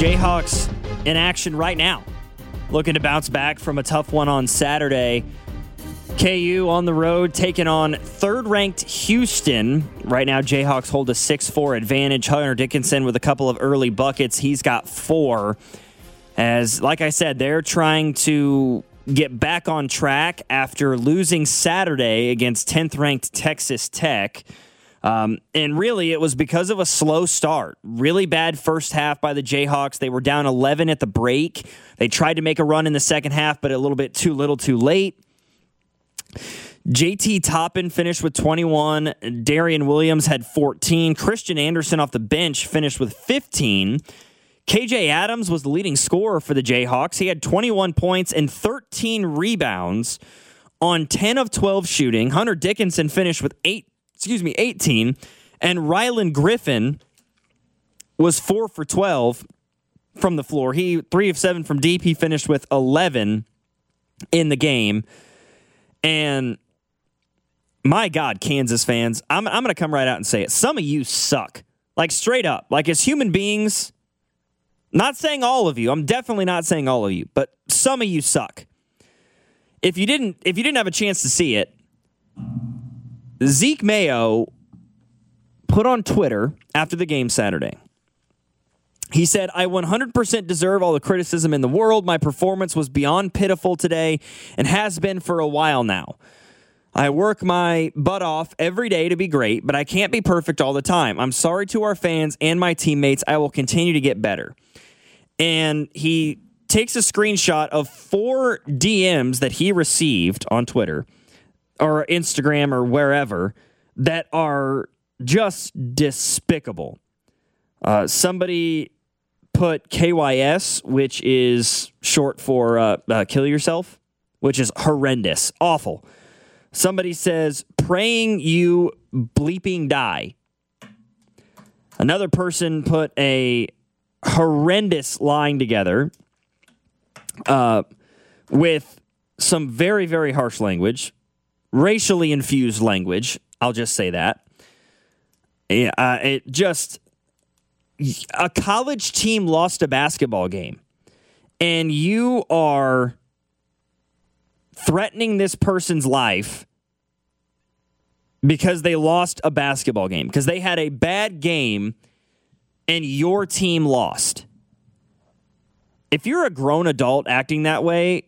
Jayhawks in action right now, looking to bounce back from a tough one on Saturday. KU on the road taking on third-ranked Houston. Right now, Jayhawks hold a 6-4 advantage. Hunter Dickinson with a couple of early buckets. He's got 4. As, like I said, they're trying to get back on track after losing Saturday against 10th-ranked Texas Tech. And really, it was because of a slow start. Really bad first half by the Jayhawks. They were down 11 at the break. They tried to make a run in the second half, but a little bit too little too late. JT Toppin finished with 21. Darian Williams had 14. Christian Anderson off the bench finished with 15. KJ Adams was the leading scorer for the Jayhawks. He had 21 points and 13 rebounds on 10 of 12 shooting. Hunter Dickinson finished with 18. And Rylan Griffin was 4 for 12 from the floor. He 3 of 7 from deep. He finished with 11 in the game. And my God, Kansas fans, I'm going to come right out and say it. Some of you suck. Like, straight up. Like, as human beings, not saying all of you. I'm definitely not saying all of you, but some of you suck. If you didn't have a chance to see it, Zeke Mayo put on Twitter after the game Saturday. He said, I 100% deserve all the criticism in the world. My performance was beyond pitiful today and has been for a while now. I work my butt off every day to be great, but I can't be perfect all the time. I'm sorry to our fans and my teammates. I will continue to get better. And he takes a screenshot of 4 DMs that he received on Twitter or Instagram or wherever that are just despicable. Somebody put KYS, which is short for kill yourself, which is horrendous, awful. Somebody says, praying you bleeping die. Another person put a horrendous line together with some very, very harsh language, racially infused language. I'll just say that. It just, a college team lost a basketball game, and you are threatening this person's life because they lost a basketball game, because they had a bad game and your team lost. If you're a grown adult acting that way,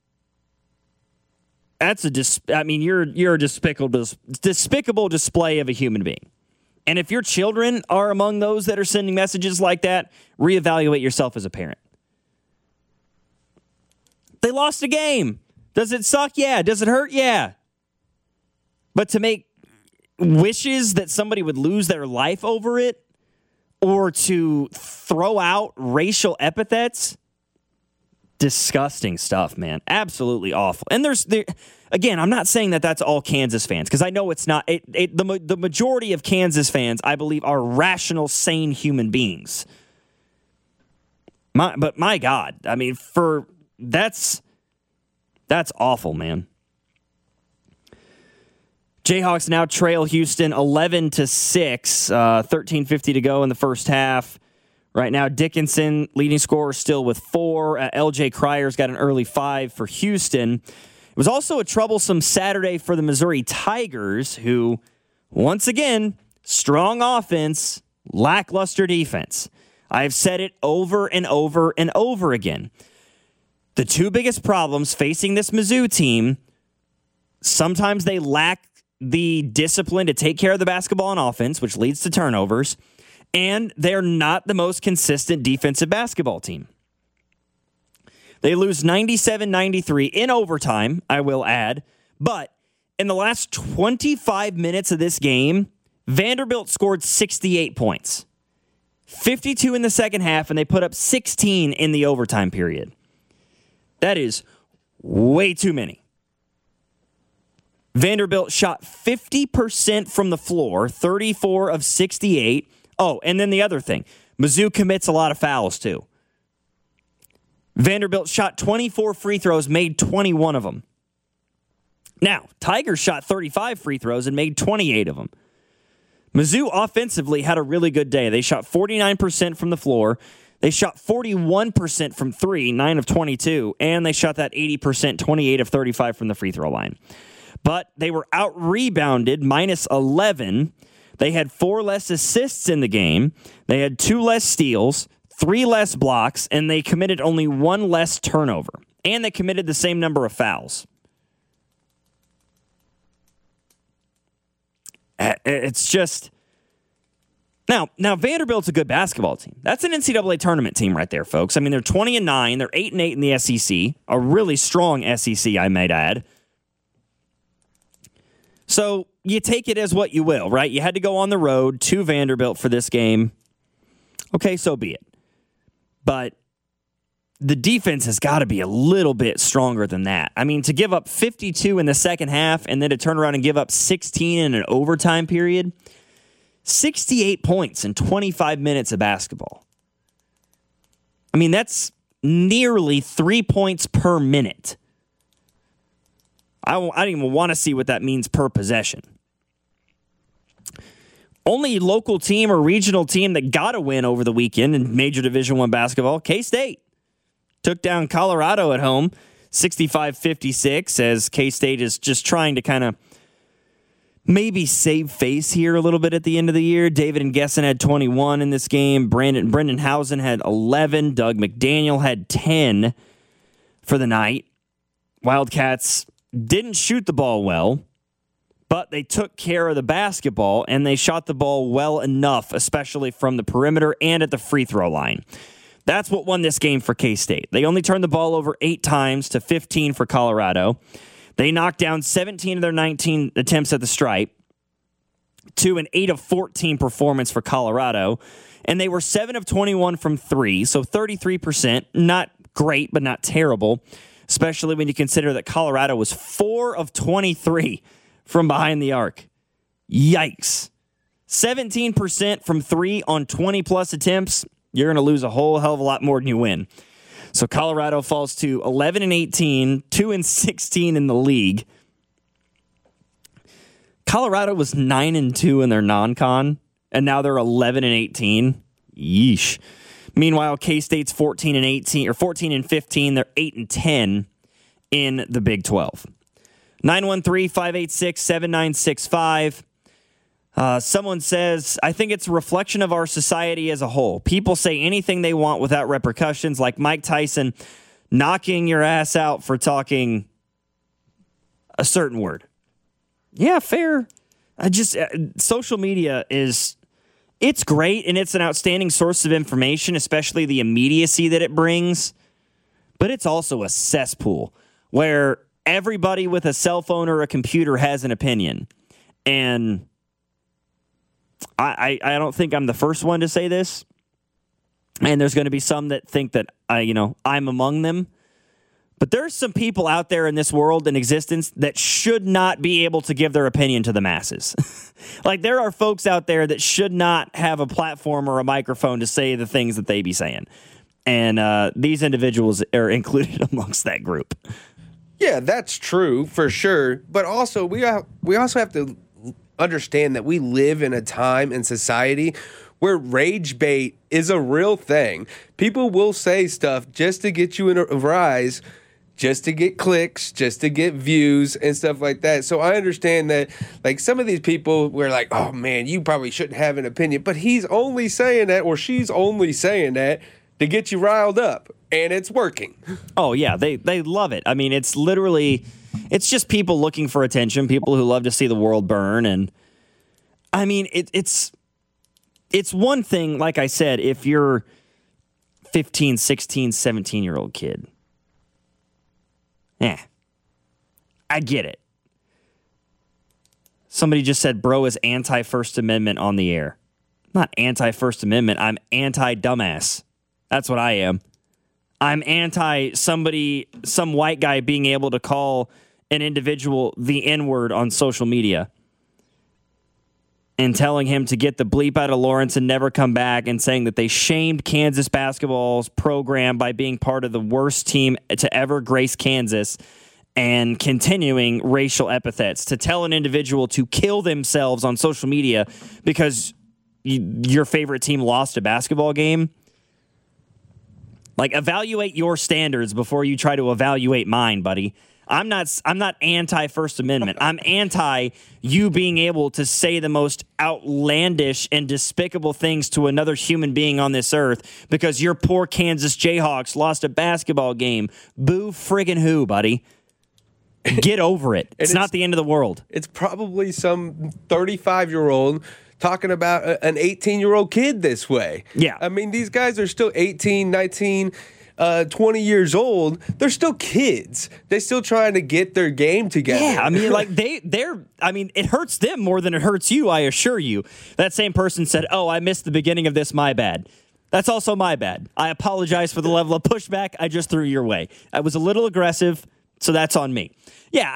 that's you're a despicable display of a human being. And if your children are among those that are sending messages like that, reevaluate yourself as a parent. They lost a game. Does it suck? Yeah. Does it hurt? Yeah. But to make wishes that somebody would lose their life over it, or to throw out racial epithets, disgusting stuff, man. Absolutely awful. And again, I'm not saying that that's all Kansas fans, because I know it's not. The majority of Kansas fans, I believe, are rational, sane human beings. But my God, I mean, that's awful, man. Jayhawks now trail Houston 11-6, 13:50 to go in the first half. Right now, Dickinson, leading scorer, still with 4. LJ Cryer's got an early 5 for Houston. It was also a troublesome Saturday for the Missouri Tigers, who, once again, strong offense, lackluster defense. I've said it over and over and over again. The 2 biggest problems facing this Mizzou team, sometimes they lack the discipline to take care of the basketball on offense, which leads to turnovers, and they're not the most consistent defensive basketball team. They lose 97-93 in overtime, I will add, but in the last 25 minutes of this game, Vanderbilt scored 68 points. 52 in the second half, and they put up 16 in the overtime period. That is way too many. Vanderbilt shot 50% from the floor, 34 of 68. Oh, and then the other thing, Mizzou commits a lot of fouls too. Vanderbilt shot 24 free throws, made 21 of them. Now, Tigers shot 35 free throws and made 28 of them. Mizzou offensively had a really good day. They shot 49% from the floor. They shot 41% from three, 9 of 22, and they shot that 80%, 28 of 35 from the free throw line. But they were out-rebounded, minus 11. They had 4 less assists in the game. They had 2 less steals, 3 less blocks, and they committed only 1 less turnover. And they committed the same number of fouls. It's just... Now Vanderbilt's a good basketball team. That's an NCAA tournament team right there, folks. I mean, they're 20-9. They're 8-8 in the SEC. A really strong SEC, I might add. So you take it as what you will, right? You had to go on the road to Vanderbilt for this game. Okay, so be it. But the defense has got to be a little bit stronger than that. I mean, to give up 52 in the second half and then to turn around and give up 16 in an overtime period, 68 points in 25 minutes of basketball. I mean, that's nearly 3 points per minute. I don't even want to see what that means per possession. Only local team or regional team that got a win over the weekend in Major Division I basketball, K-State. Took down Colorado at home, 65-56, as K-State is just trying to kind of maybe save face here a little bit at the end of the year. David and Gessen had 21 in this game. Brendan Housen had 11. Doug McDaniel had 10 for the night. Wildcats didn't shoot the ball well, but they took care of the basketball, and they shot the ball well enough, especially from the perimeter and at the free throw line. That's what won this game for K-State. They only turned the ball over 8 times to 15 for Colorado. They knocked down 17 of their 19 attempts at the stripe to an 8 of 14 performance for Colorado. And they were 7 of 21 from 3, so 33%. Not great, but not terrible, especially when you consider that Colorado was 4 of 23 from behind the arc. Yikes. 17% from 3 on 20-plus attempts. You're going to lose a whole hell of a lot more than you win. So Colorado falls to 11-18, 2-16 in the league. Colorado was 9-2 in their non-con, and now they're 11-18. Yeesh. Meanwhile, K-State's 14-18 or 14-15. They're 8-10 in the Big 12. 913-586-7965. Someone says, I think it's a reflection of our society as a whole. People say anything they want without repercussions, like Mike Tyson knocking your ass out for talking a certain word. Yeah, fair. Social media it's great, and it's an outstanding source of information, especially the immediacy that it brings. But it's also a cesspool where everybody with a cell phone or a computer has an opinion. And I don't think I'm the first one to say this, and there's going to be some that think that I'm among them. But there's some people out there in this world in existence that should not be able to give their opinion to the masses. Like, there are folks out there that should not have a platform or a microphone to say the things that they be saying. And these individuals are included amongst that group. Yeah, that's true for sure. But also, we also have to understand that we live in a time in society where rage bait is a real thing. People will say stuff just to get you in a rise, just to get clicks, just to get views and stuff like that. So I understand that, like, some of these people were like, oh man, you probably shouldn't have an opinion, but he's only saying that, or she's only saying that to get you riled up, and it's working. Oh yeah, they love it. I mean, it's just people looking for attention, people who love to see the world burn. And I mean, it's one thing, like I said, if you're 15, 16, 17-year-old kid. I get it. Somebody just said bro is anti-First Amendment on the air. I'm not anti-First Amendment. I'm anti-dumbass. That's what I am. I'm anti some white guy being able to call an individual the N-word on social media and telling him to get the bleep out of Lawrence and never come back, and saying that they shamed Kansas basketball's program by being part of the worst team to ever grace Kansas, and continuing racial epithets, to tell an individual to kill themselves on social media because your favorite team lost a basketball game. Like, evaluate your standards before you try to evaluate mine, buddy. I'm not anti-First Amendment. I'm anti you being able to say the most outlandish and despicable things to another human being on this earth because your poor Kansas Jayhawks lost a basketball game. Boo friggin' who, buddy? Get over it. It's not the end of the world. It's probably some 35-year-old talking about an 18-year-old kid this way. Yeah. I mean, these guys are still 18, 19, 20 years old. They're still kids. They're still trying to get their game together. Yeah, I mean, like, it hurts them more than it hurts you, I assure you. That same person said, "Oh, I missed the beginning of this, my bad." That's also my bad. I apologize for the level of pushback I just threw your way. I was a little aggressive, so that's on me. Yeah,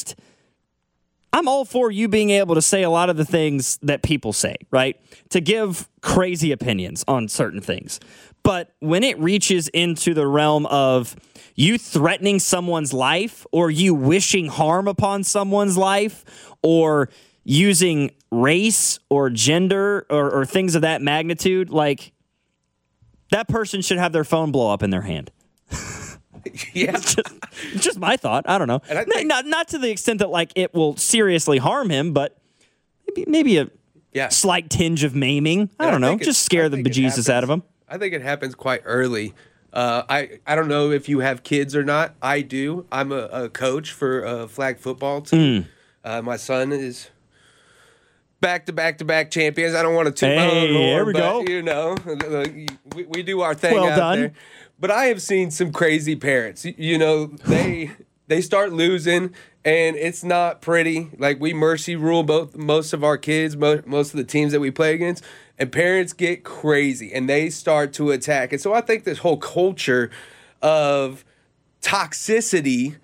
I'm all for you being able to say a lot of the things that people say, right? To give crazy opinions on certain things. But when it reaches into the realm of you threatening someone's life or you wishing harm upon someone's life or using race or gender or things of that magnitude, like, that person should have their phone blow up in their hand. Yeah. It's just my thought. I don't know. And I think, not to the extent that, like, it will seriously harm him, but maybe a slight tinge of maiming. I don't know. Just scare the bejesus out of him. I think it happens quite early. I don't know if you have kids or not. I do. I'm a coach for a flag football team. My son is back-to-back champions. I don't want to toot my own horn, here we go. You know, we do our thing well out done. there. But I have seen some crazy parents. You know, they start losing, and it's not pretty. Like, we mercy rule most of our kids, most of the teams that we play against, and parents get crazy, and they start to attack. And so I think this whole culture of toxicity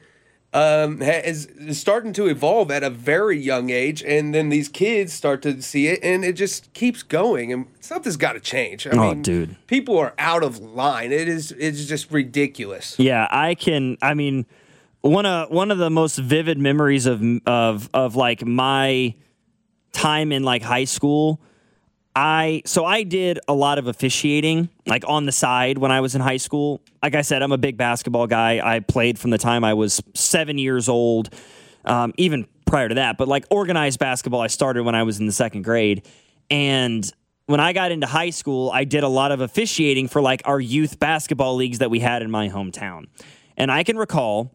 is starting to evolve at a very young age, and then these kids start to see it, and it just keeps going, and something's got to change. I mean, dude, people are out of line. It's just ridiculous. Yeah, I mean, one of the most vivid memories of like my time in, like, high school. I did a lot of officiating, like, on the side when I was in high school. Like I said, I'm a big basketball guy. I played from the time I was 7 years old, even prior to that. But, like, organized basketball, I started when I was in the second grade. And when I got into high school, I did a lot of officiating for, like, our youth basketball leagues that we had in my hometown. And I can recall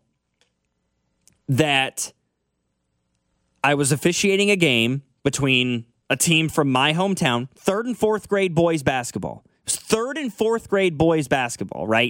that I was officiating a game between a team from my hometown, 3rd and 4th grade boys basketball. It was 3rd and 4th grade boys basketball, right?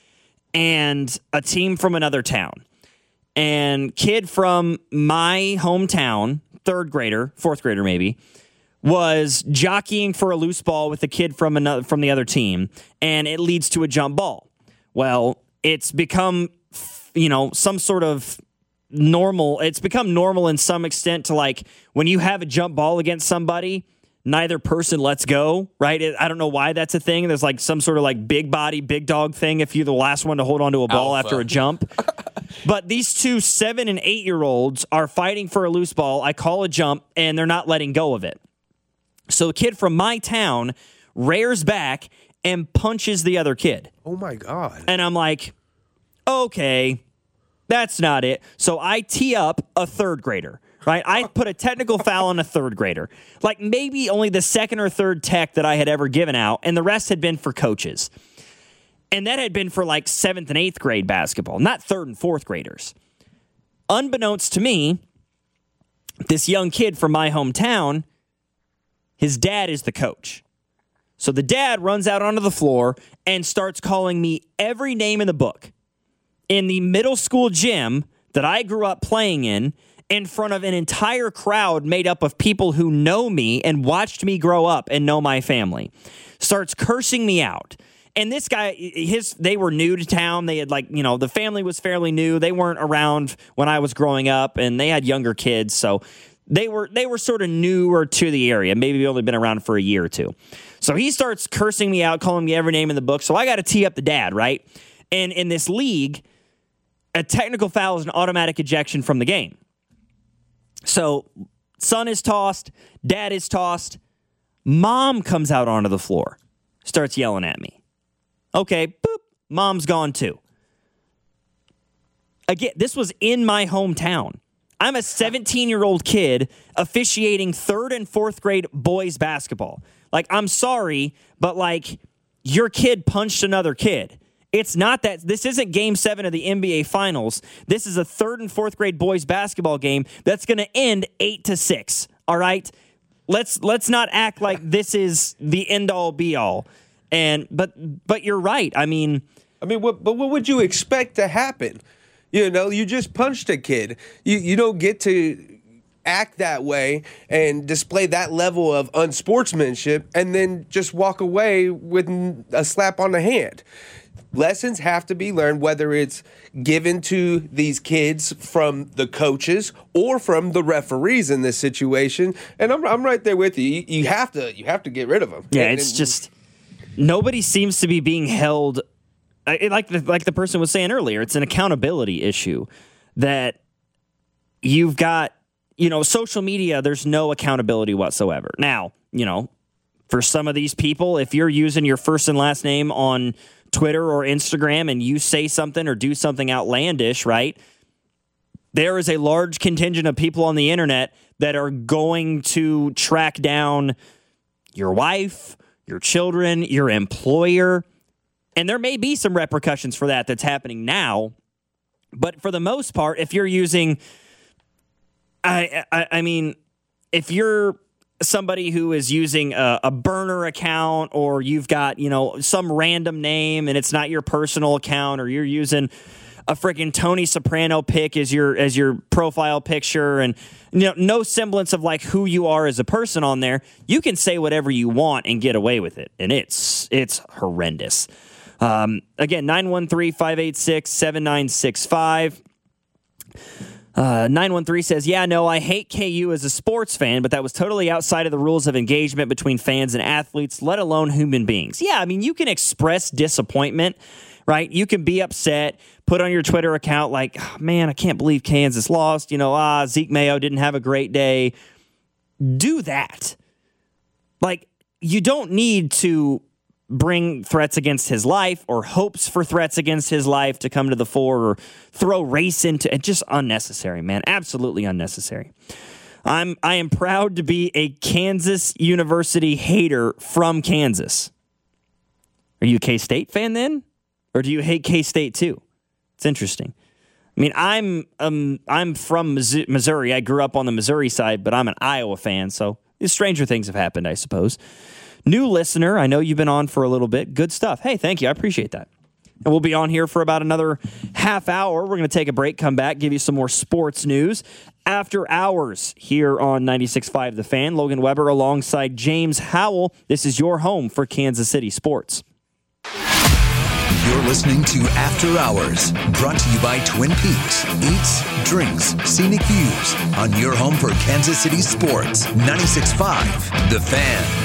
And a team from another town. And kid from my hometown, 3rd grader, 4th grader maybe, was jockeying for a loose ball with a kid from the other team, and it leads to a jump ball. Well, it's become, some sort of normal. It's become normal in some extent to, like, when you have a jump ball against somebody, neither person lets go, right? I don't know why that's a thing. There's, like, some sort of, like, big body, big dog thing if you're the last one to hold onto a ball after a jump. But these two 7 and 8-year-olds are fighting for a loose ball. I call a jump, and they're not letting go of it. So a kid from my town rears back and punches the other kid. Oh, my God. And I'm like, okay, that's not it. So I tee up a 3rd grader, right? I put a technical foul on a 3rd grader. Like, maybe only the 2nd or 3rd tech that I had ever given out, and the rest had been for coaches. And that had been for, like, 7th and 8th grade basketball, not 3rd and 4th graders. Unbeknownst to me, this young kid from my hometown, his dad is the coach. So the dad runs out onto the floor and starts calling me every name in the book. In the middle school gym that I grew up playing in front of an entire crowd made up of people who know me and watched me grow up and know my family, starts cursing me out. And this guy, they were new to town. They had, like, the family was fairly new. They weren't around when I was growing up, and they had younger kids, so they were sort of newer to the area. Maybe only been around for a year or two. So he starts cursing me out, calling me every name in the book. So I got to tee up the dad, right? And in this league, a technical foul is an automatic ejection from the game. So son is tossed, dad is tossed, mom comes out onto the floor, starts yelling at me. Okay, boop, mom's gone too. Again, this was in my hometown. I'm a 17-year-old kid officiating 3rd and 4th grade boys basketball. Like, I'm sorry, but like, your kid punched another kid. It's not that. This isn't Game 7 of the NBA Finals. This is a 3rd and 4th grade boys basketball game that's going to end 8-6. All right, let's not act like this is the end all be all. And but you're right. I mean, what would you expect to happen? You know, you just punched a kid. You don't get to act that way and display that level of unsportsmanship and then just walk away with a slap on the hand. Lessons have to be learned, whether it's given to these kids from the coaches or from the referees in this situation. And I'm right there with you. You have to get rid of them. Yeah, it's just nobody seems to be being held. Like the person was saying earlier, it's an accountability issue that you've got. You know, social media, there's no accountability whatsoever. Now, you know, for some of these people, if you're using your first and last name on Twitter or Instagram and you say something or do something outlandish, right? There is a large contingent of people on the internet that are going to track down your wife, your children, your employer. And there may be some repercussions for that's happening now. But for the most part, if you're using... I mean, if you're somebody who is using a burner account or you've got, you know, some random name and it's not your personal account, or you're using a freaking Tony Soprano pic as your profile picture and, you know, no semblance of like who you are as a person on there, you can say whatever you want and get away with it. And it's horrendous. Again, 913-586-7965. 913 says, yeah, no, I hate KU as a sports fan, but that was totally outside of the rules of engagement between fans and athletes, let alone human beings. Yeah, I mean, you can express disappointment, right? You can be upset, put on your Twitter account like, oh, man, I can't believe Kansas lost. You know, Zeke Mayo didn't have a great day. Do that. Like, you don't need to bring threats against his life or hopes for threats against his life to come to the fore or throw race into it. Just unnecessary, man. Absolutely unnecessary. I am proud to be a Kansas University hater from Kansas. Are you a K-State fan then? Or do you hate K-State too? It's interesting. I mean, I'm from Missouri. I grew up on the Missouri side, but I'm an Iowa fan, so stranger things have happened, I suppose. New listener, I know you've been on for a little bit. Good stuff. Hey, thank you. I appreciate that. And we'll be on here for about another half hour. We're going to take a break, come back, give you some more sports news. After hours here on 96.5 The Fan, Logan Weber alongside James Howell. This is your home for Kansas City sports. You're listening to After Hours, brought to you by Twin Peaks. Eats, drinks, scenic views on your home for Kansas City sports. 96.5 The Fan.